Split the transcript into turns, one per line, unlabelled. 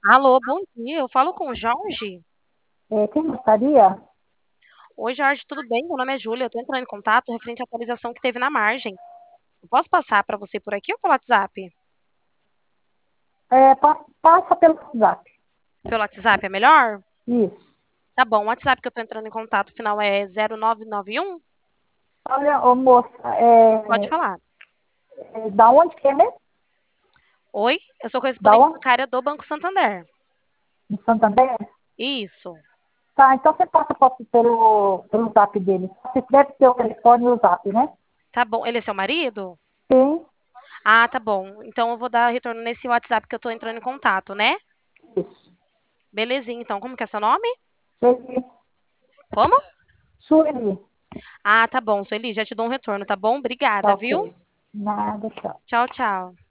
Alô, bom dia. Eu falo com o Jorge.
Quem gostaria?
Oi, Jorge, tudo bem? Meu nome é Júlia. Eu tô entrando em contato referente à atualização que teve na margem. Eu posso passar para você por aqui ou pelo WhatsApp?
Passa pelo WhatsApp.
Pelo WhatsApp é melhor?
Isso.
Tá bom, o WhatsApp que eu tô entrando em contato, o final é 0991.
Olha, ô, moça,
Pode falar.
da onde que é mesmo?
Oi, eu sou
Da
correspondente
onde?
bancária do Banco Santander.
De Santander?
Isso.
Tá, então você passa pelo zap dele. Você deve ter o telefone e o zap, né?
Tá bom. Ele é seu marido?
Sim,
Ah, tá bom. Então eu vou dar retorno nesse WhatsApp que eu tô entrando em contato, né?
isso.
Belezinha, então. Como que é seu nome?
Sueli,
Como?
Sueli.
Ah, tá bom, Sueli, já te dou um retorno, tá bom?
Tá
Obrigada,
ok.
viu?
Nada, tchau.
Tchau, tchau.